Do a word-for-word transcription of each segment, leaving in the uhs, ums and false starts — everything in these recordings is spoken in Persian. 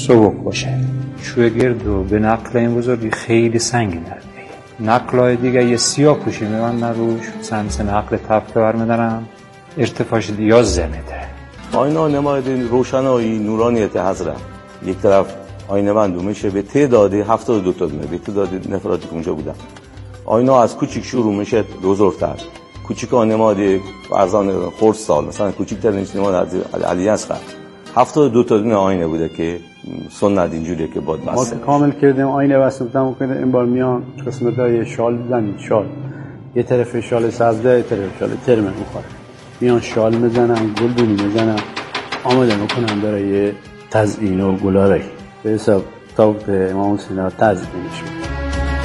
سبک باشه. شوگردو به نقل این بزرگی خیلی سنگین داره. نقلای دیگه یه سیاه پوشی میبندن روش، سنس نقل تفته برمیدارم، ارتفاعش یا زمده. آینا نماید روشنایی نورانیت حضرت. یک طرف آینه بندو میشه به تعداد هفتاد و دو تا دونه، به تعداد نفراتی که اونجا بودن. آینا از کوچیک شروع میشه بزرگتر. کوچیک نماد فرزان خردسال، مثلا کوچیک‌تر نیست نماد علی اصغر. هفتاد و دو تا دونه آینه بوده که سنت اینجوریه که باید بسته. ما کامل کردیم آینه بسته بودم که این بار میان قسمتای شال میزنن، شال یه طرف شال سبزه یه طرف شال ترمه میخوره، میان شال میزنن، گل دونی میزنن، آماده میکنن برای تزیین و گلارایی به حساب تابوت امام حسین را تزیینش میکنن.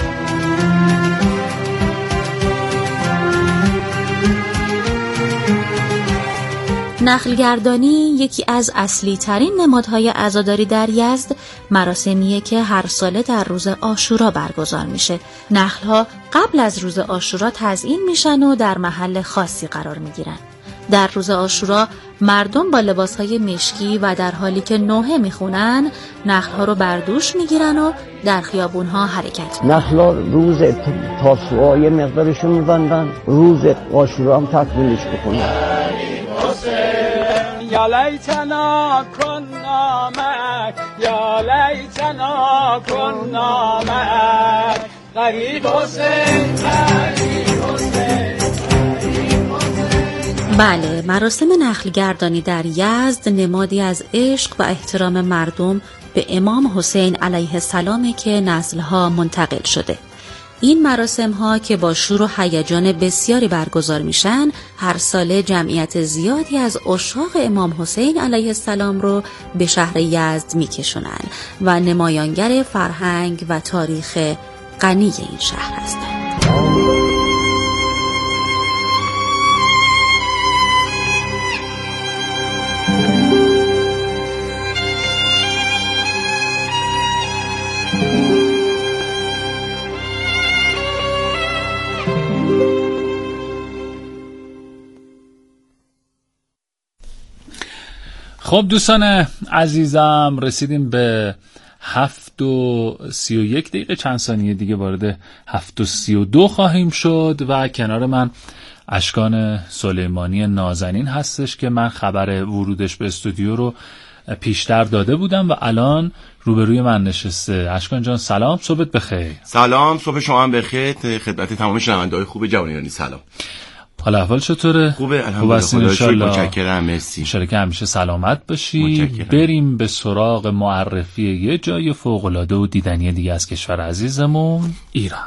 نخلگردانی یکی از اصلی ترین نمادهای عزاداری در یزد مراسمیه که هر ساله در روز عاشورا برگزار میشه. نخلها قبل از روز عاشورا تزیین میشن و در محل خاصی قرار میگیرن. در روز عاشورا مردم با لباسهای مشکی و در حالی که نوحه میخونن نخلها رو بر دوش میگیرن و در خیابونها حرکت میکنن. نخلها روز تاسوعا یه مقدارشو میبندن، روز عاشورا هم تکمیلش بکنن. یا لیتنا کنا معک یا لیتنا کنا معک غریب حسین غریب حسین. بله، مراسم نخلگردانی در یزد نمادی از عشق و احترام مردم به امام حسین علیه السلام که نسل‌ها منتقل شده. این مراسم ها که با شور و هیجان بسیاری برگزار میشن، هر ساله جمعیت زیادی از عشاق امام حسین علیه السلام رو به شهر یزد میکشونن و نمایانگر فرهنگ و تاریخ غنی این شهر هستند. خب دوستان عزیزم، رسیدیم به هفت و سی و یک دقیقه، چند ثانیه دیگه وارد هفت و سی و دو خواهیم شد و کنار من اشکان سلیمانی نازنین هستش که من خبر ورودش به استودیو رو پیشتر داده بودم و الان روبروی من نشسته. اشکان جان سلام، صبحت بخیر. سلام، صبح شما هم بخیر. خدمت تمام شنونده‌های خوب جوان ایرانی سلام. حال احوال چطوره؟ خوبه الحمدلله، خدا شکر، متشکرم، مرسی. انشالله که همیشه سلامت باشی. بریم به سراغ معرفی یه جای فوق‌العاده و دیدنی دیگه از کشور عزیزمون ایران.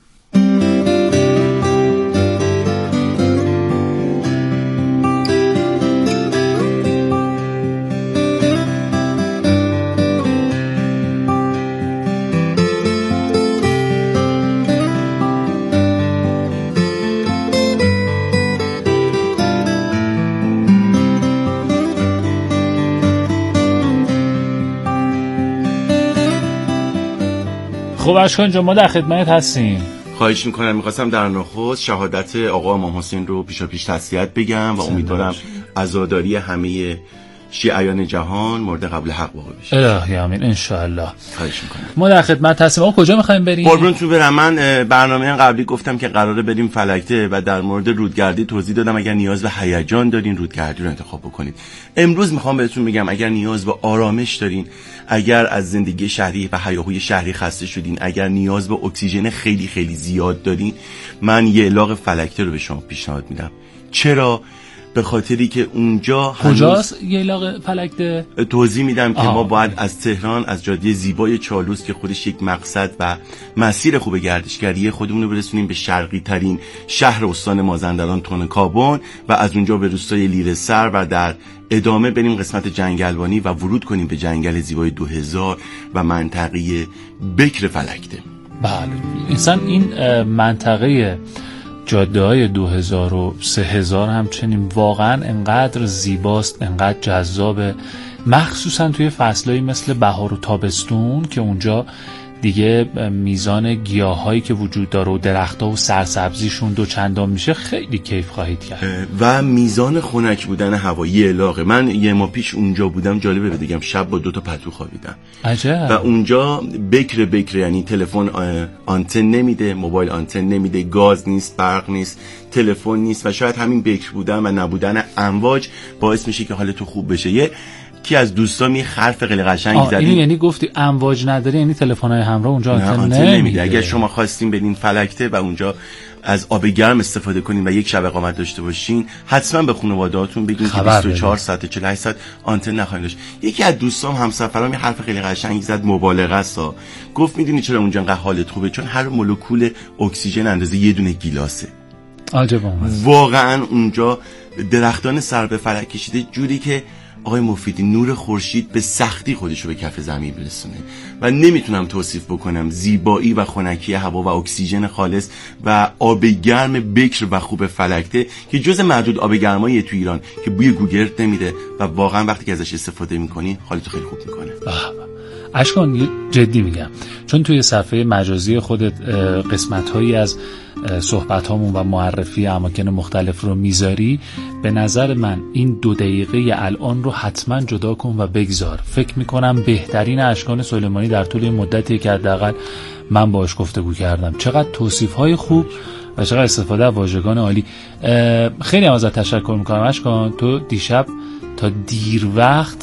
خب اشکان جان، ما در خدمت هستیم. خواهش میکنم. میخواستم در نخست شهادت آقا امام حسین رو پیشا پیش تسلیت بگم و امیدوارم عزاداری همه شیعیان جهان مورد قبول حق واقع بشه. الهی آمین ان شاء الله. خواهش میکنم. ما در خدمت هستیم. ما کجا میخوایم بریم؟ قربونتون برم. من برنامه قبلی گفتم که قراره بریم فلکته و در مورد رودگردی توضیح دادم. اگر نیاز به هیجان دارین رودگردی رو انتخاب بکنید. امروز میخوام بهتون بگم اگر نیاز به آرامش دارین، اگر از زندگی شهری و هیاهوی شهری خسته شدین، اگر نیاز به اکسیژن خیلی خیلی زیاد دارین، من یه الاغ فلکته رو به شما پیشنهاد میدم. چرا؟ به خاطری که اونجا کجاست ییلاق فلکته؟ توضیح میدم که ما باید از تهران، از جاده زیبای چالوس که خودش یک مقصد و مسیر خوب گردشگری خودمون رو برسونیم به شرقی ترین شهر استان مازندران تونکابون و از اونجا به روستای لیره‌سر و در ادامه بریم قسمت جنگلبانی و ورود کنیم به جنگل زیبای دو هزار و منطقه بکر فلکته. بله، انسان این منطقه جاده های دو هزار و سه هزار همچنین واقعا انقدر زیباست، انقدر جذابه، مخصوصا توی فصلایی مثل بهار و تابستون که اونجا دیگه میزان گیاهایی که وجود داره و درخت‌ها و سرسبزیشون دو چندان میشه، خیلی کیف خواهید کرد. و میزان خنک بودن هوا یه علاقه. من یه ماه پیش اونجا بودم، جالبه بگم شب با دو تا پتو خوابیدم. عجب. و اونجا بکر بکر، یعنی تلفن آنتن نمیده، موبایل آنتن نمیده، گاز نیست، برق نیست، تلفن نیست و شاید همین بکر بودن و نبودن امواج باعث میشه که حال تو خوب بشه. یه کی از دوستام یه حرف خیلی قشنگی زدی. اینو یعنی گفتی امواج نداره، یعنی تلفن‌های همراه اونجا آنتن نمیده. نمیده. اگر شما خواستین برین فلکته و اونجا از آب گرم استفاده کنین و یک شب اقامت داشته باشین، حتما به خانواده‌هاتون بگین که بیست و چهار ساعت چهل و هشت ساعت آنتن نخواهید داشت. یکی از دوستام همسفرام یه حرف خیلی قشنگی زد، مبالغه است. گفت میدونی چرا اونجا انقدر حالت خوبه؟ چون هر مولکول اکسیژن اندازه یه دونه گیلاسه. عجب اومد. واقعا اونجا درختان سر به فلک کشیده جوری که آقای مفیدی نور خورشید به سختی خودشو به کف زمین برسونه و نمیتونم توصیف بکنم زیبایی و خنکی هوا و اکسیژن خالص و آب گرم بکر و خوب فلکته که جز معدود آب گرمایی تو ایران که بوی گوگرد نمیده و واقعا وقتی که ازش استفاده میکنی حالتو خیلی خوب میکنه. اشکان جدی میگم، چون توی صفحه مجازی خودت قسمت‌هایی از صحبت‌هامون و معرفی اماکن مختلف رو میذاری، به نظر من این دو دقیقه الان رو حتما جدا کن و بگذار. فکر میکنم بهترین اشکان سلیمانی در طول این مدتی که حداقل من باهاش گفتگو کردم. چقدر توصیف‌های خوب و چقدر استفاده از واژگان عالی. خیلی ازت تشکر میکنم اشکان. تو دیشب تا دیر وقت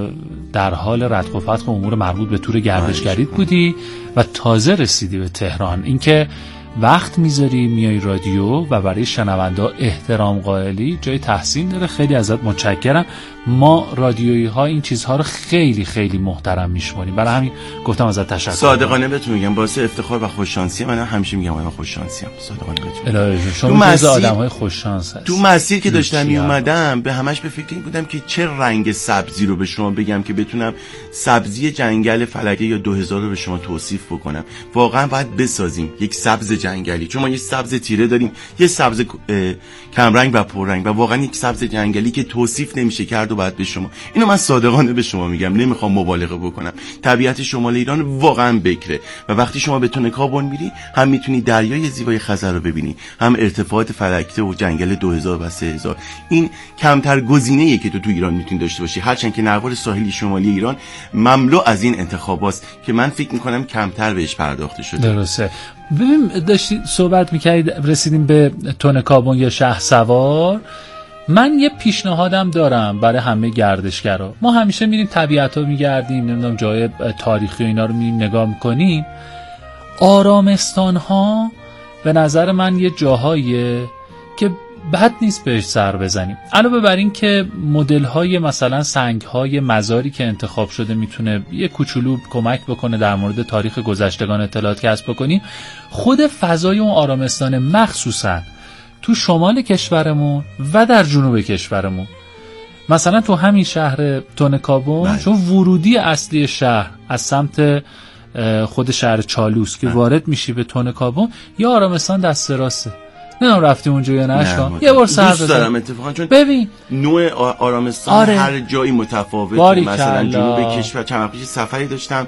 در حال ردخ و فتخ امور مربوط به تور گردشگریت بودی و تازه رسیدی به تهران. اینکه وقت میذاری میای رادیو و برای شنونده احترام قائلی جای تحسین داره. خیلی ازت متشکرم. ما رادیویی ها این چیزها رو خیلی خیلی محترم میشماریم، برای همین گفتم ازت تشکر. صادقانه بهتون میگم باعث افتخار و خوششانسی من همیشه میگم من خوششانسیم. صادقانه بهتون الهی شما جز آدمای خوششانس هست. تو مسیر که داشتم می اومدم به همش به فکر این بودم که چه رنگ سبزی رو به شما بگم که بتونم سبزی جنگل فلکه یا دو هزار رو به شما توصیف بکنم. واقعا باید بسازیم یک سبز جنگلی، چون ما یه سبز تیره داریم، یه سبز کمرنگ و پررنگ و واقعا یک سبز جنگلی که توصیف نمیشه کرد و بعد به شما. اینو من صادقانه به شما میگم، نمیخوام مبالغه بکنم. طبیعت شمال ایران واقعا بکره و وقتی شما به تون کابون میری هم میتونی دریای زیبای خزر رو ببینی، هم ارتفاعات فلکته و جنگل دو هزار و سه هزار. این کمتر گزینه‌ایه که تو تو ایران میتونی داشته باشی، هرچند که نوار ساحلی شمالی ایران مملو از این انتخاباست که من فکر میکنم کمتر بهش پرداخته شده. درسته. ببین داشتی صحبت میکردید رسیدیم به تون کابون یا شهسوار. من یه پیشنهادم دارم برای همه گردشگرا. ما همیشه میریم طبیعتا میگردیم، نمیدونم جای تاریخی و اینا رو میریم نگاه میکنیم. آرامستان ها به نظر من یه جاهاییه که بد نیست بهش سر بزنیم. علاوه بر این که مدل های مثلا سنگ های مزاری که انتخاب شده میتونه یه کوچولو کمک بکنه در مورد تاریخ گذشتگان اطلاعات کسب بکنیم، خود فضای اون آرامستان مخصوصا تو شمال کشورمون و در جنوب کشورمون، مثلا تو همین شهر تون کابون، چون ورودی اصلی شهر از سمت خود شهر چالوس که وارد میشی به تون کابون، یه آرامستان دست راسته. نه رفتی اونجا یا نه؟ یه بار سر دوست دارم اتفاقا، چون ببین نوع آرامستان آره. هر جایی متفاوته. مثلا جنوب کشور چند وقت پیش سفری داشتم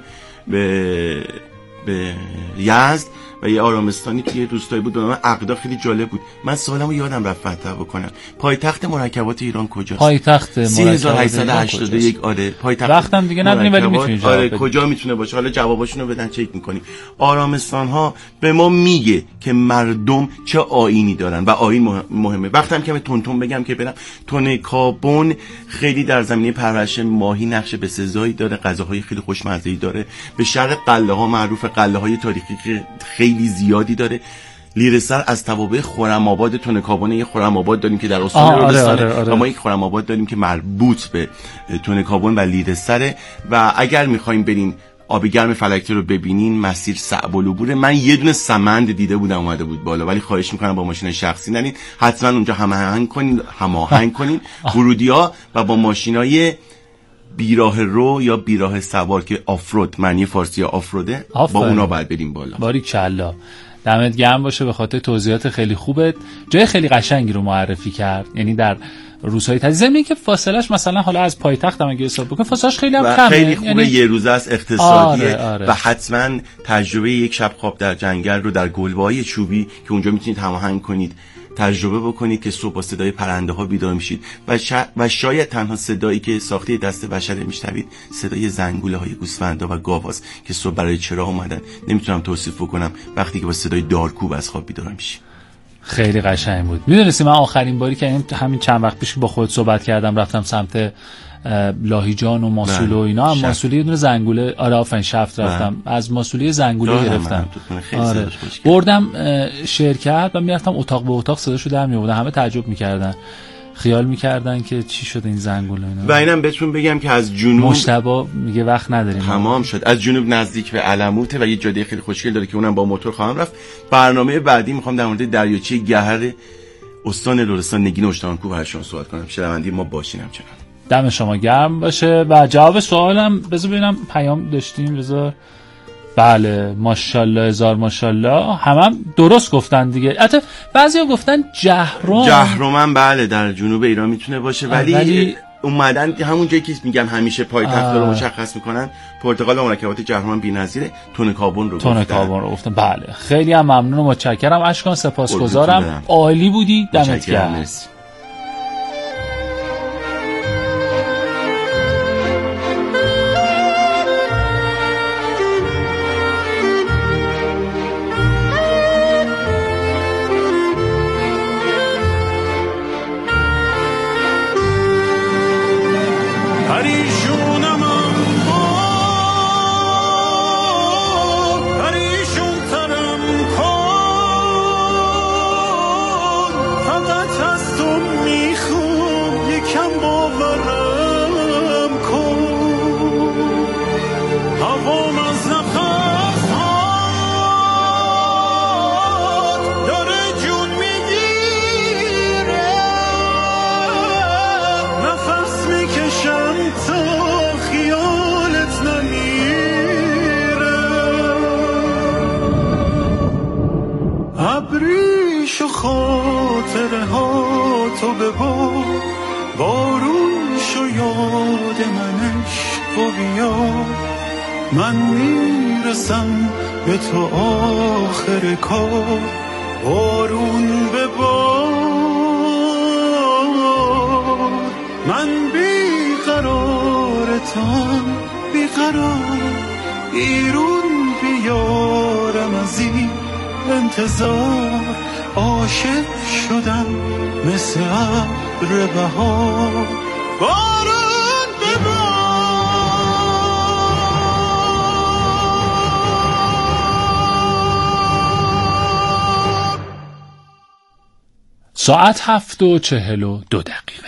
به به یزد و یه آرامستانی توی روستایی بود به نام عقدا، خیلی جالب بود. من سالمو یادم رفت فتح بکنم. پایتخت مرکبات ایران کجاست؟ پایتخت سه هزار و هشتصد و هشتاد و یک. آره پایتخت. وقتم دیگه ندونیم ولی میتونی جواب آره کجا میتونه باشه؟ حالا جواباشونو بدن چک میکنیم. آرامستان ها به ما میگه که مردم چه آیینی دارن و آیین مهمه. وقتم که تونتون بگم که برم تون کابون خیلی در زمینه پرورش ماهی نقش بسزایی داره، غذاهای خیلی خوشمزه‌ای داره. به شرق قله ها معروف، قله های تاریخی خیلی زیادی داره. لیرسر از توابع خرم آباد تون کابون، یه خرم آباد داریم که در استان روستان آره، آره، آره. و ما یک خرم آباد داریم که مربوط به تون کابون و لیرسره. و اگر میخوایم بریم آب گرم فلکته رو ببینین، مسیر صعب العبوره. من یه دونه سمند دیده بودم اومده بود بالا، ولی خواهش میکنم با ماشین شخصی نرین، حتما اونجا هماهنگ کنین هماهنگ کنین ورودی‌ها و با ماشینای بیراه رو یا بیراه سوار که آفرود معنی فارسی آفروده، با اونا باید بریم بالا. باریکلا. دمت گرم باشه به خاطر توضیحات خیلی خوبت. جای خیلی قشنگی رو معرفی کرد، یعنی در روزهای تعطیل، زمینی که فاصلش مثلا حالا از پایتخت هم اگه حساب بکنه فاصلش خیلی هم کمه، خیلی خوبه، یعنی یه روزه است، اقتصادیه. آره آره. و حتما تجربه یک شب خواب در جنگل رو در گلبه‌های چوبی که اونجا میتونید هماهنگ کنید تجربه بکنید که صبح با صدای پرنده ها بیدار میشید و, شا... و شاید تنها صدایی که ساخته دست بشر میشنوید صدای زنگوله های گوسفندا و گاواست که صبح برای چرا اومدن. نمیتونم توصیف بکنم وقتی که با صدای دارکوب از خواب بیدار میشید. خیلی قشنگ بود. میدونستی من آخرین باری که همین چند وقت پیش با خودت صحبت کردم رفتم سمت لاهیجان و ماسول و اینا، هم ماسولی یه دونه زنگوله، آره آفرین، شفت رفتم من. از ماسولی زنگوله گرفتم، آره بردم شرکت و میرفتم اتاق به اتاق صداشو در میآوردن، همه تعجب میکردن، خیال میکردن که چی شده این زنگوله اینا. و اینم بهتون بگم که از جنوب مشتبه میگه وقت نداریم، تمام شد، از جنوب نزدیک به علموته و یه جاده خیلی خوشگل داره که اونم با موتور خواهم رفت. برنامه بعدی میخوام در مورد دریاچه گهر استان لرستان نگین استانکو براتون صحبت کنم. شنوندی ما باشین همچنان. دم شما گرم باشه. و جواب سوالم بذار ببینم، پیام داشتیم بذار. بله ماشاءالله هزار ماشاءالله، همم هم درست گفتن دیگه. حتی بعضیا گفتن جهرم. جهرم بله در جنوب ایران میتونه باشه، ولی, ولی... اومدن همون جایی که میگن همیشه پایتخت رو مشخص میکنن، پرتغال و مرکبات جهرم بی‌نظیره، تون کابون رو گفتن. تون کابون رو گفتن. بله خیلی هم ممنون و متشکرم اشکان، سپاسگزارم، عالی بودی، دمت گرم. من میرسم به تو آخر کار، بارون به بار، من بیقرارتم بیقرار، بیرون بیارم از این انتظار، عاشق شدم مثل ابر بهار، بارون به بار. ساعت هفت و چهل و دو دقیقه.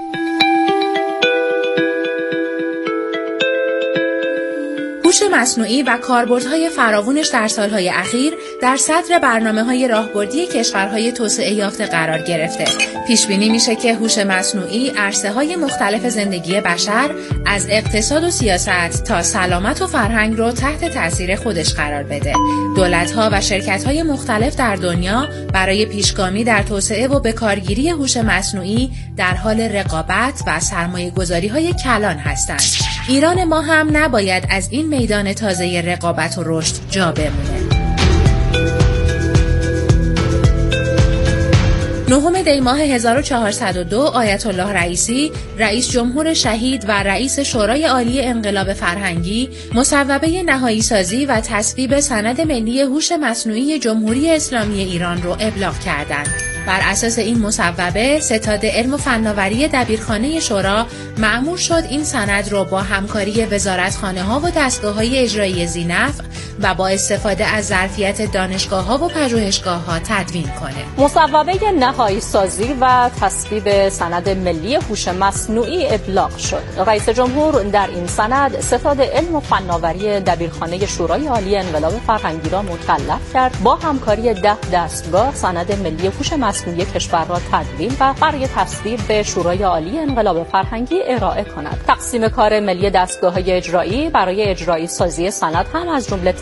هوش مصنوعی و کاربردهای فراوانش در سالهای اخیر در صدر برنامه‌های راهبردی کشورهای توسعه یافته قرار گرفته. پیش بینی میشه که هوش مصنوعی عرصه‌های مختلف زندگی بشر از اقتصاد و سیاست تا سلامت و فرهنگ رو تحت تأثیر خودش قرار بده. دولت‌ها و شرکت‌های مختلف در دنیا برای پیشگامی در توسعه و بکارگیری هوش مصنوعی در حال رقابت و سرمایه‌گذاری‌های کلان هستند. ایران ما هم نباید از این میدان تازه رقابت و رشد جا بمونه. نهم دی ماه هزار و چهارصد و دو آیت الله رئیسی، رئیس جمهور شهید و رئیس شورای عالی انقلاب فرهنگی، مصوبه نهایی سازی و تصویب سند ملی هوش مصنوعی جمهوری اسلامی ایران رو ابلاغ کردند. بر اساس این مصوبه، ستاد علم و فناوری دبیرخانه شورا مأمور شد این سند رو با همکاری وزارتخانه‌ها و دستگاه‌های اجرایی ذی‌نفع و با استفاده از ظرفیت دانشگاه‌ها و پژوهشگاه‌ها تدوین کنه. مصوبه نهایی سازی و تصویب سند ملی هوش مصنوعی ابلاغ شد. رئیس جمهور در این سند ستاد علم و فناوری دبیرخانه شورای عالی انقلاب فرهنگی را مکلف کرد با همکاری ده دستگاه سند ملی هوش مصنوعی کشور را تدوین و برای تصویب به شورای عالی انقلاب فرهنگی ارائه کند. تقسیم کار ملی دستگاه‌های اجرایی برای اجرایی سازی سند هم از جمله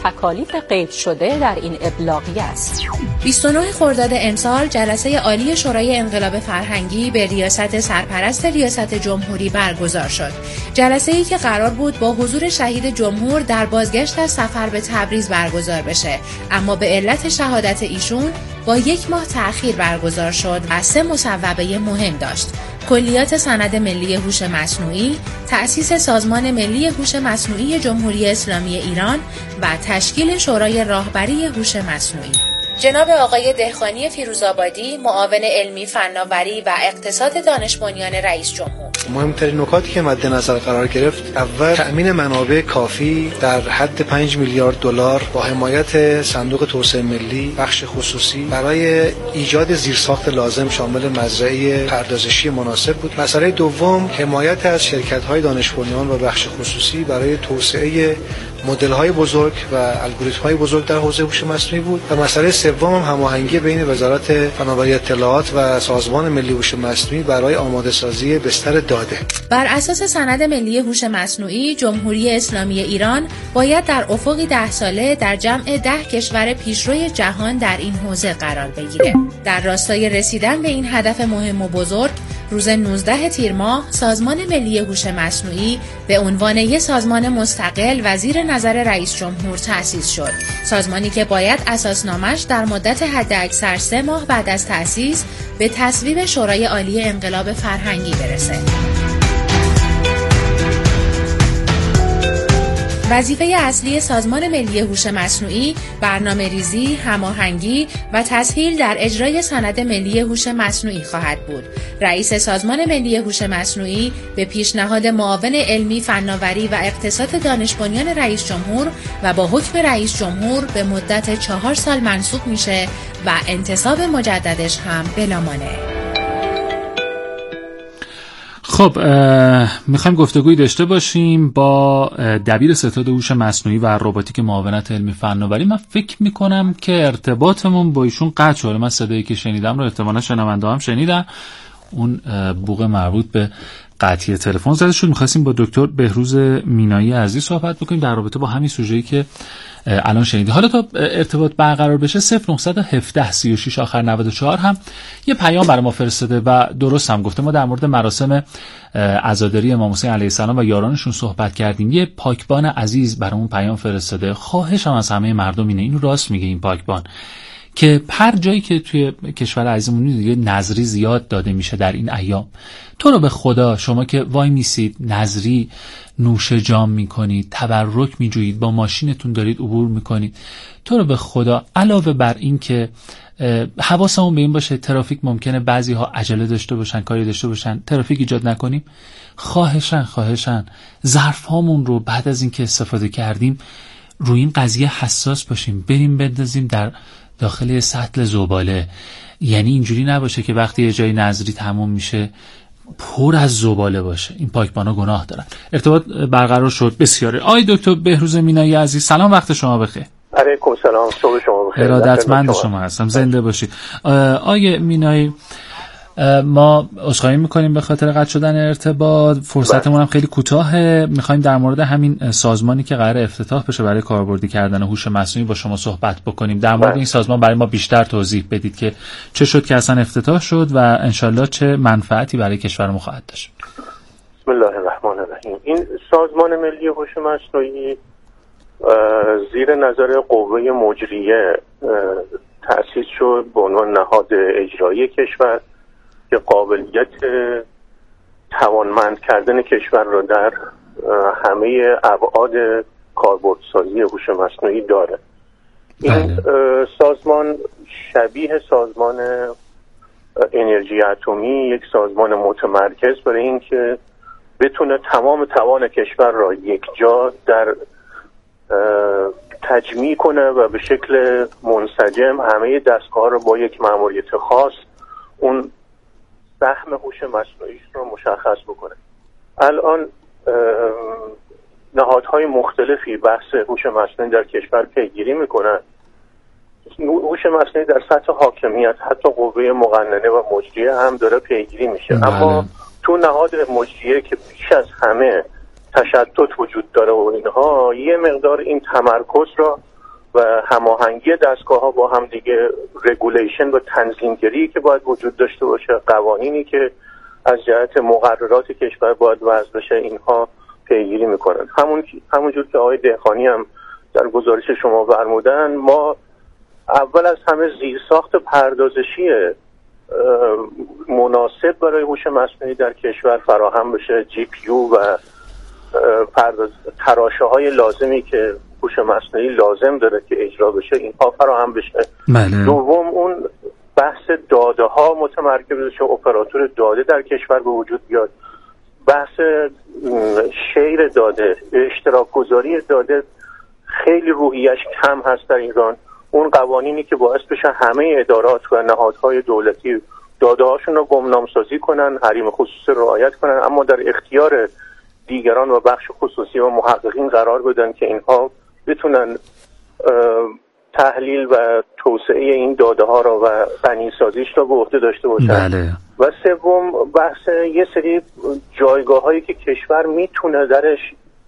تکالیف قید شده در این ابلاغیه است. بیست و نه خرداد امسال جلسه عالی شورای انقلاب فرهنگی به ریاست سرپرست ریاست جمهوری برگزار شد. جلسه‌ای که قرار بود با حضور شهید جمهور در بازگشت از سفر به تبریز برگزار بشه، اما به علت شهادت ایشون با یک ماه تأخیر برگزار شد و سه مصوبه مهم داشت: کلیات سند ملی هوش مصنوعی، تأسیس سازمان ملی هوش مصنوعی جمهوری اسلامی ایران و تشکیل شورای راهبری هوش مصنوعی. جناب آقای دهقانی فیروزآبادی، معاون علمی فناوری و اقتصاد دانش بنیان رئیس جمهور: مهمترین نکاتی که مد نظر قرار گرفت، اول تأمین منابع کافی در حد پنج میلیارد دلار با حمایت صندوق توسعه ملی بخش خصوصی برای ایجاد زیرساخت لازم شامل مزرعه پردازشی مناسب بود. مسئله دوم حمایت از شرکت‌های دانش بنیان و بخش خصوصی برای توسعه مدل‌های بزرگ و الگوریتم‌های بزرگ در حوزه هوش مصنوعی بود و مسئله سوم هم هماهنگی بین وزارت فناوری اطلاعات و سازمان ملی هوش مصنوعی برای آماده‌سازی بستر داده. بر اساس سند ملی هوش مصنوعی، جمهوری اسلامی ایران باید در افقی ده ساله در جمع ده کشور پیشروی جهان در این حوزه قرار بگیره. در راستای رسیدن به این هدف مهم و بزرگ، روز نوزدهم تیر ماه سازمان ملی هوش مصنوعی به عنوان یک سازمان مستقل و زیر نظر رئیس جمهور تأسیس شد. سازمانی که باید اساسنامه‌اش در مدت حداکثر سه ماه بعد از تأسیس به تصویب شورای عالی انقلاب فرهنگی برسه. وظیفه اصلی سازمان ملی هوش مصنوعی برنامه‌ریزی، هماهنگی و تسهیل در اجرای سند ملی هوش مصنوعی خواهد بود. رئیس سازمان ملی هوش مصنوعی به پیشنهاد معاون علمی فناوری و اقتصاد دانش بنیان رئیس جمهور و با حکم رئیس جمهور به مدت چهار سال منصوب میشه و انتصاب مجددش هم بلامانه. خب میخوایم گفتگویی داشته باشیم با دبیر ستاد هوش مصنوعی و روباتیک معاونت علمی فناوری. من فکر میکنم که ارتباطمون با ایشون قطع شده. من صدایی که شنیدم رو احتمالا شنونده هم شنیدن، اون بوق مربوط به قطعی تلفن زده شد. میخواستیم با دکتر بهروز مینایی عزیز صحبت بکنیم در رابطه با همین سوژه‌ای که الان شنیدی. حالا تا ارتباط برقرار بشه صفر نه یک هفت سی و شش آخر نود و چهار هم یه پیام برای ما فرستاده و درست هم گفته. ما در مورد مراسم عزاداری امام حسین علیه السلام و یارانشون صحبت کردیم. یه پاکبان عزیز برامون پیام فرستاده. خواهشم از همه مردم اینه، اینو راست میگه این پاکبان، که هر جایی که توی کشور عزیزمون دیگه نظری زیاد داده میشه در این ایام، تو رو به خدا شما که وای میسید نظری نوش جام میکنید، تبرک میجویید، با ماشینتون دارید عبور میکنید، تو رو به خدا علاوه بر این که حواسمون به این باشه ترافیک ممکنه بعضی ها عجله داشته باشن، کاری داشته باشن، ترافیک ایجاد نکنیم، خواهشن خواهشن ظرف هامون رو بعد از این که استفاده کردیم روی این قضیه حساس باشیم، بریم بندازیم در داخل سطل زباله. یعنی اینجوری نباشه که وقتی یه جای نظری تموم میشه پر از زباله باشه. این پاکبانا گناه دارن. ارتباط برقرار شد. بسیاره. آقای دکتر بهروز مینایی عزیز، سلام، وقت شما بخیر. علیکم سلام، صبح شما بخیر. ارادتمند شما هستم، زنده باشید. آقای مینایی، ما عذرخواهی میکنیم به خاطر قطع شدن ارتباط، فرصتمون هم خیلی کوتاهه. میخوایم در مورد همین سازمانی که قرار افتتاح بشه برای کاربردی کردن هوش مصنوعی با شما صحبت بکنیم. در مورد این سازمان برای ما بیشتر توضیح بدید که چه شد که اصلا افتتاح شد و انشالله چه منفعتی برای کشورمون خواهد داشت. بسم الله الرحمن الرحیم. این سازمان ملی هوش مصنوعی زیر نظر قوه مجریه تأسیس شد به عنوان نهاد اجرایی کشور که قابلیت توانمند کردن کشور را در همه ابعاد کاربردسازی هوش مصنوعی داره. این سازمان شبیه سازمان انرژی اتمی یک سازمان متمرکز برای اینکه بتونه تمام توان کشور را یک جا در تجمیع کنه و به شکل منسجم همه دستگاه را با یک ماموریت خاص اون سهم هوش مصنوعی رو مشخص بکنه. الان نهادهای مختلفی بحث هوش مصنوعی در کشور پیگیری میکنن. هوش مصنوعی در سطح حاکمیت حتی قوه مقننه و مجریه هم داره پیگیری میشه. بله. اما تو نهاد مجریه که بیش از همه تشدد وجود داره و اینها، یه مقدار این تمرکز را و هماهنگی دستگاه‌ها با هم دیگه، رگولیشن و تنظیمگری که باید وجود داشته باشه، قوانینی که از جهت مقررات کشور باید وضع بشه، اینها پیگیری میکنن. همون همونجور که آقای دهقانی هم در گزارش شما فرمودن، ما اول از همه زیرساخت پردازشی مناسب برای هوش مصنوعی در کشور فراهم بشه، جی پی یو و پرداز تراشه های لازمی که هوش مصنوعی لازم داره که اجرا بشه اینها فراهم بشه. بله. دوم اون بحث داده ها متمرکز بشه، اپراتور داده در کشور به وجود بیاد. بحث شیر داده، اشتراک گذاری داده خیلی روحیش کم هست در ایران. اون قوانینی که باعث بشن همه ادارات و نهادهای دولتی داده هاشون رو گمنامسازی کنن، حریم خصوصی رعایت کنن، اما در اختیار دیگران و بخش خصوصی و محققین قرار بدن که اینها بتونن تحلیل و توسعه این داده ها را و غنی سازیش را به عهده داشته باشن. بله. و سوم بحث یه سری جایگاه هایی که کشور میتونه درش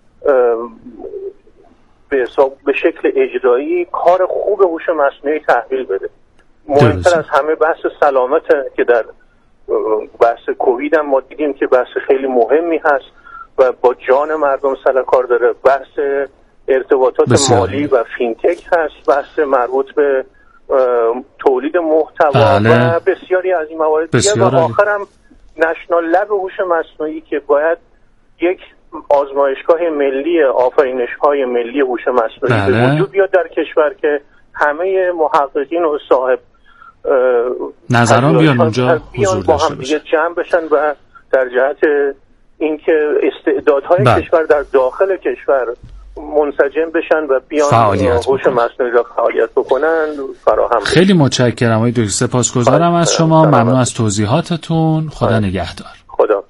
به حساب به شکل اجرایی کار خوب هوش مصنوعی تحویل بده. مهمتر از همه بحث سلامت که در بحث کووید هم ما دیدیم که بحث خیلی مهمی هست و با جان مردم سر کار داره. بحث ارتباطات بسیار. مالی و فینتک هست، بحث مربوط به تولید محتوا بله. و بسیاری از این موارد دیگه. و آخرم نشنال لب هوش مصنوعی که باید یک آزمایشگاه ملی آفرینش‌های ملی هوش مصنوعی بله. به وجود بیاد در کشور که همه محققین و صاحب نظران بیان اونجا بیان با هم دیگه جمع بشن و در جهت اینکه استعدادهای بله. کشور در داخل کشور منسجم بشن و بیان هوش مصنوعی را فعالیت بکنن فراهم. خیلی متشکرم آقای دکتر، سپاسگزارم از شما، ممنون از توضیحاتتون. خدا آه. نگهدار. خدا.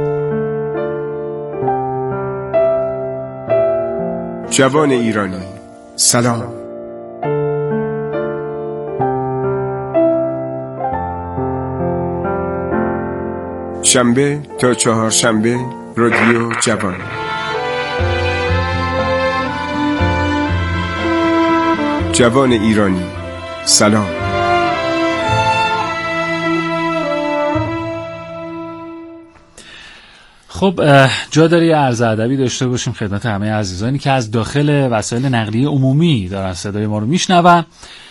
جوان ایرانی سلام. شنبه تا چهارشنبه رادیو جوان. جوان ایرانی سلام. خب جا داره یه عرض ادبی داشته باشیم خدمت همه عزیزانی که از داخل وسایل نقلیه عمومی دارن صدای ما رو میشنون.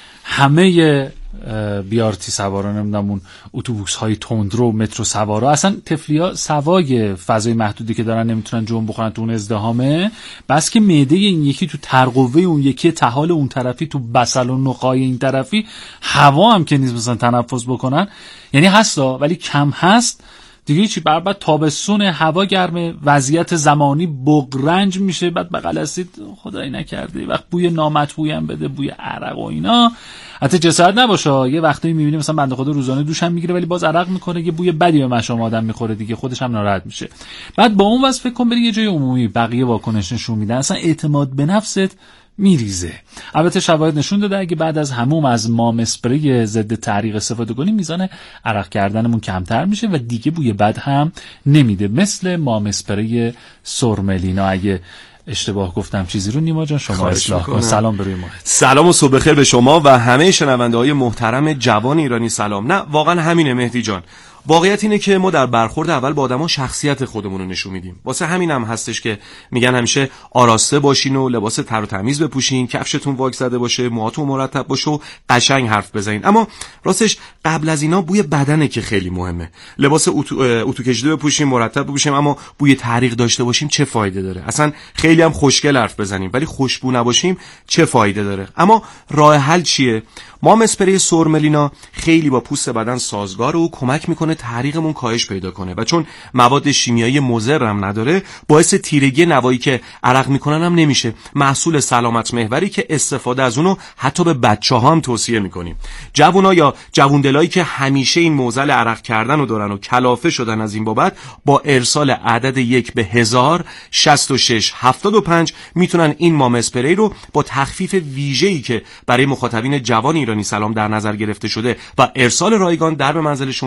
همه بیارتی سوارا، نمیدونم اون اتوبوس های تندرو، مترو سوارا، اصلا تفلیا سوای فضای محدودی که دارن نمیتونن جنب بخورن تو اون ازدحامه، بس که معده این یکی تو ترقوه، اون یکی طحال اون طرفی، تو بسل و نقای این طرفی، هوا هم که نیست مثلا تنفس بکنن. یعنی هستا ولی کم هست دیگه. چی بعد تابستون، هوا گرمه، وضعیت زمانی بغرنج میشه، بعد بغل هستید خدایی نکرده وقت بوی نامطبوعی هم بده، بوی عرق و اینا. حتی جسارت نباشه یه وقتایی میبینیم مثلا بنده خدا روزانه دوش هم میگیره ولی باز عرق میکنه، یه بوی بدی به مشام آدم میخوره دیگه، خودش هم ناراحت میشه. بعد با اون واسه فکر کن بری یه جای عمومی، بقیه واکنش نشون میدن، اصلا اعتماد به نفست میریزه. البته شواهد نشون داده اگه بعد از حموم از مام اسپری ضد تعریق استفاده کنیم میزان عرق کردنمون کمتر میشه و دیگه بوی بد هم نمیده، مثل مام اسپری سرملینا. اگه اشتباه گفتم چیزی رو نیما جان شما اصلاح کن. سلام بروی ما. سلام و صبح بخیر به شما و همه شنونده های محترم جوان ایرانی سلام. نه واقعا همینه مهدی جان. واقعیت اینه که ما در برخورد اول با آدما شخصیت خودمون رو نشون میدیم. واسه همین هم هستش که میگن همیشه آراسته باشین و لباس تر و تمیز بپوشین، کفشتون واک زده باشه، موهاتون مرتب باشه و قشنگ حرف بزنین. اما راستش قبل از اینا بوی بدنه که خیلی مهمه. لباس اتو اتو کشیده بپوشیم، مرتب بپوشیم، اما بوی تعریق داشته باشیم چه فایده داره؟ اصلا خیلی هم خوشگل حرف بزنیم ولی خوشبو نباشیم چه فایده داره؟ اما راه حل چیه؟ مام اسپری سرملینا خیلی با پوست بدن سازگار و کمک میکنه تعریقمون کاهش پیدا کنه و چون مواد شیمیایی مضر هم نداره باعث تیرگی نوایی که عرق میکنن هم نمیشه. محصول سلامت محوری که استفاده از اونو حتی به بچه‌ها هم توصیه میکنیم. جوونا یا جووندلایی که همیشه این معضل عرق کردن رو دارن و کلافه شدن از این بابت، با ارسال عدد یک به هزار شصت و شش هفتاد و پنج میتونن این مام اسپری رو با تخفیف ویژه‌ای که برای مخاطبین جوان ایرانی سلام در نظر گرفته شده و ارسال رایگان در به منزلشون دریافت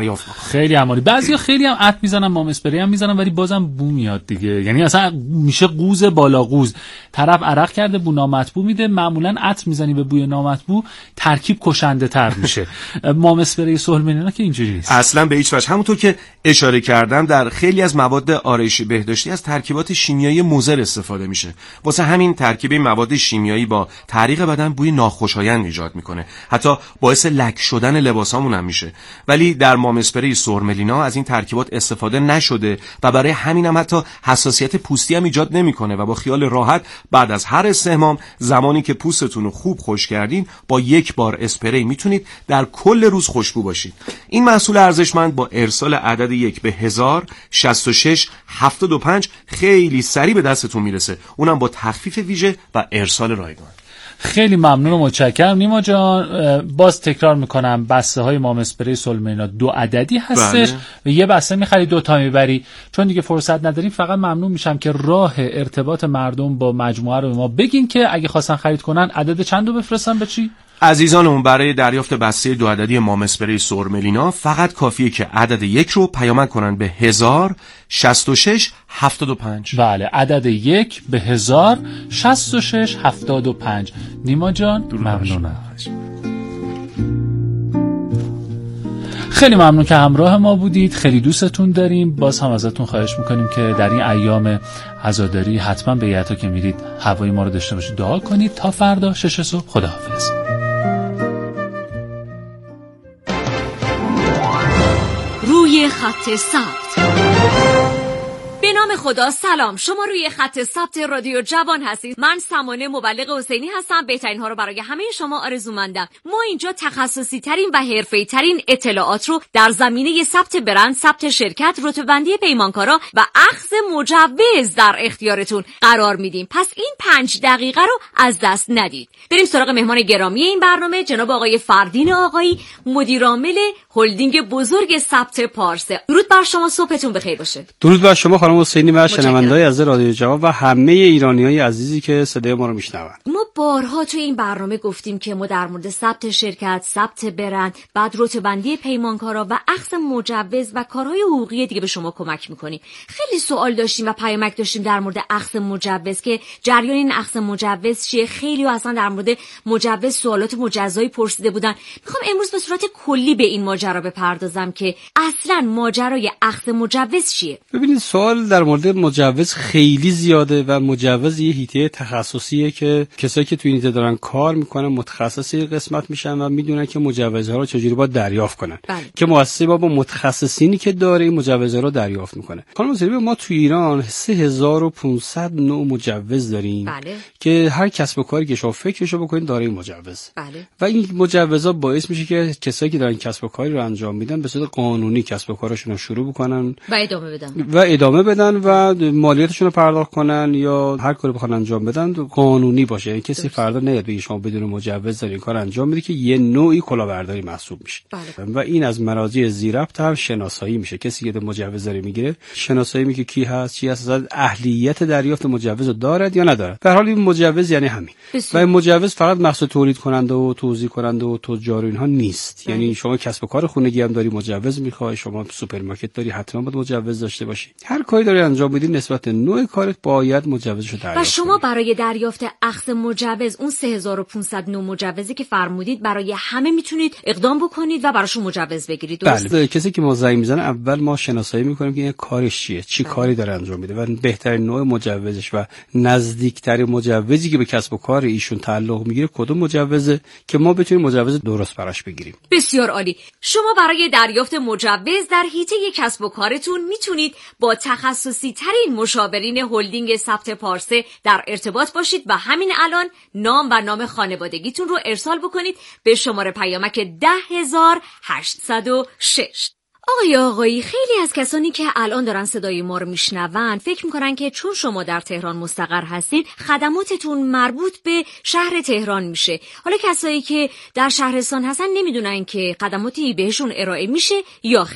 دریافت کنن. خیلی عمالی. بعضیا خیلی هم عط میزنن، مام اسپری هم میزنن، ولی بازم بو میاد دیگه. یعنی اصلا میشه قوز بالا قوز. طرف عرق کرده بو نامطبوع میده، معمولا عط میزنی به بوی نامطبوع ترکیب کشنده تر میشه. مام اسپری سولملینا که اینجوری نیست اصلا به هیچ وجه. همونطور که اشاره کردم در خیلی از مواد آرایشی بهداشتی از ترکیبات شیمیایی مضر استفاده میشه. واسه همین ترکیب این مواد شیمیایی با تعریق بدن بوی ناخوشایند ایجاد میکنه، حتی باعث لک شدن لباسامون هم میشه. ولی در مام اسپری سورملینا از این ترکیبات استفاده نشده و برای همین هم حتی حساسیت پوستی هم ایجاد نمیکنه و با خیال راحت بعد از هر استحمام زمانی که پوستتون رو خوب خشک کردین با یک بار اسپری میتونید در کل روز خوشبو باشید. این محصول ارزشمند با ارسال عدد یک به هزار شصت و شش هفتاد و پنج خیلی سریع به دستتون میرسه، اونم با تخفیف ویژه و ارسال رایگان. خیلی ممنون و متشکرم نیما جان. باز تکرار میکنم بسته های مام اسپری سولملینا دو عددی هستش بله. و یه بسته میخری دو تا میبری. چون دیگه فرصت نداریم فقط ممنون میشم که راه ارتباط مردم با مجموعه رو به ما بگین که اگه خواستن خرید کنن عدد چند رو بفرستن به چی؟ عزیزانمون برای دریافت بسته دو عددی مام اسپری سورملینا فقط کافیه که عدد یک رو پیامک کنن به هزار شصت و شش هفتاد و پنج. بله، عدد یک به هزار شصت و شش هفتاد و پنج. نیما جان ممنونم. خیلی ممنون که همراه ما بودید. خیلی دوستتون داریم. باز هم ازتون خواهش میکنیم که در این ایام عزاداری حتما به یعتا که میرید هوای ما رو داشته باشید. دعا کنید. تا فردا شش صبح. خداحافظ. روی خط ثبت. به نام خدا سلام. شما روی خط ثبت رادیو جوان هستید. من سمانه مبلغ حسینی هستم. بهترین ها رو برای همه شما آرزومندم. ما اینجا تخصصی ترین و حرفه‌ای ترین اطلاعات رو در زمینه ثبت برند، ثبت شرکت، رتبه‌بندی پیمانکارا و اخذ مجوز در اختیارتون قرار میدیم. پس این پنج دقیقه رو از دست ندید. بریم سراغ مهمان گرامی این برنامه، جناب آقای فردین آقایی، مدیر عامل هلدینگ بزرگ ثبت پارسه. درود بر شما، صبحتون بخیر باشه. درود بر شما خانم حسینی و شنونده‌های از رادیو جوان و همه ایرانیای عزیزی که صدای ما رو میشنوند. ما بارها تو این برنامه گفتیم که ما در مورد ثبت شرکت، ثبت برند، بعد رتبه‌بندی پیمانکارا و اخذ مجوز و کارهای حقوقی دیگه به شما کمک می‌کنیم. خیلی سوال داشتیم و پیامک داشتیم در مورد اخذ مجوز که جریان این اخذ مجوز چیه. خیلی ها اصلا در مورد مجوز سوالات مجزایی پرسیده بودن. میخوام امروز به صورت کلی به این ماجرا بپردازم که اصلا ماجرای اخذ مجوز چیه. ببینید سوال در مورد مجوز خیلی زیاده و مجوز یه حیطه تخصصیه که کسایی که تو این حیطه دارن کار میکنن متخصص این قسمت میشن و میدونن که مجوزها رو چجوری باید دریافت کنن. بله. که مؤسسه با متخصصینی که داره این مجوزها رو دریافت میکنه. خانم وزیری، ما تو ایران سه هزار و پانصد نوع مجوز داریم. بله. که هر کسب و کاری که شما فکرشو بکنید داره این مجوز. بله. و این مجوزها باعث میشه که کسایی که دارن کسب و کاری رو انجام میدن به صورت قانونی کسب و کارشون رو شروع بکنن و ادامه بدن. و ادامه بدن و مالیاتشون رو پرداخت کنن یا هر کاری بخوان انجام بدن قانونی باشه. یعنی کسی فردا نیاد بگه شما بدون مجوز دارین کار انجام میدید که یه نوعی کلاهبرداری محسوب میشه. بله. و این از مراجع ذی‌ربط هم شناسایی میشه. کسی که مجوز داره میگیره شناسایی میگه کی هست، چی هست، اهلیت دریافت مجوز رو دارد یا ندارد. به هر حال این مجوز یعنی همین. و این مجوز فقط مقصود تولید کننده و توزیع کننده و تجار اینها نیست. بله. یعنی شما کسب و کار خونگی هم داری مجوز میخوای، شما سوپرمارکت داری حتما باید مجوز داشته باشی. هر کاری داری انجام بدی نسبت نوع کارت باید مجوزشو دریافت. و شما برای دریافت اخذ مجوز اون سه هزار و پانصد نوع مجوزی که فرمودید برای همه میتونید اقدام بکنید و براشون مجوز بگیرید. درست؟ بله. کسی که ما زنگ میزنه اول ما شناسایی میکنیم که این کارش چیه، چی بله. کاری داره انجام میده و بهترین نوع مجوزش و نزدیکترین مجوزی که به کسب و کار ایشون تعلق میگیره کدوم مجوزه که ما بتونیم مجوز درست براش بگیریم. بسیار عالی. شما برای دریافت مجوز در حیطه کسب و کارتون میتونید با تخصصی ترین مشاورین هلدینگ ثبت پارسه در ارتباط باشید و همین الان نام و نام خانوادگیتون رو ارسال بکنید به شماره پیامک ده هزار هشتصد و شش. آقای آقایی، خیلی از کسانی که الان دارن صدای ما رو میشنون فکر میکنن که چون شما در تهران مستقر هستین خدماتتون مربوط به شهر تهران میشه. حالا کسایی که در شهرستان هستن نمیدونن که خدماتی بهشون ارائه میشه یا خیر.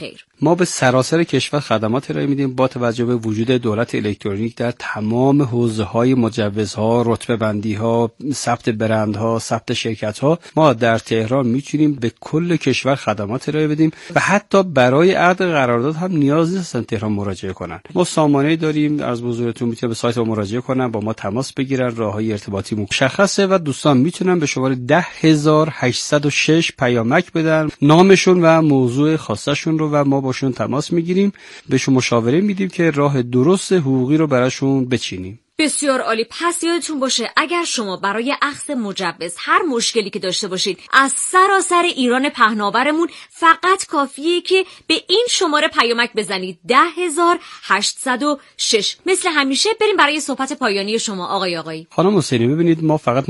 ما به سراسر کشور خدمات ارائه میدیم با توجه به وجود دولت الکترونیک در تمام حوزه‌های مجوزها، رتبه بندی‌ها، ثبت برندها، ثبت شرکت‌ها. ما در تهران میتونیم به کل کشور خدمات ارائه بدیم و حتی برای عقد قرارداد هم نیاز نیست تهران مراجعه کنن. ما سامانه داریم، از بزرگتون میتونن به سایت ما مراجعه کنن، با ما تماس بگیرن، راههای ارتباطی مشخصه و دوستان میتونن به شماره ده هزار هشتصد و شش پیامک بدن نامشون و موضوع خاصشون رو و ما باشون تماس میگیریم، بهشون مشاوره میدیم که راه درست حقوقی رو براشون بچینیم. بسیار عالی. پس یادتون باشه اگر شما برای اخذ مجوز هر مشکلی که داشته باشید از سراسر ایران پهناورمون فقط کافیه که به این شماره پیامک بزنید ده هزار هشتصد و شش. مثل همیشه بریم برای صحبت پایانی شما آقای آقایی. خانم حسینی ببینید ما فقط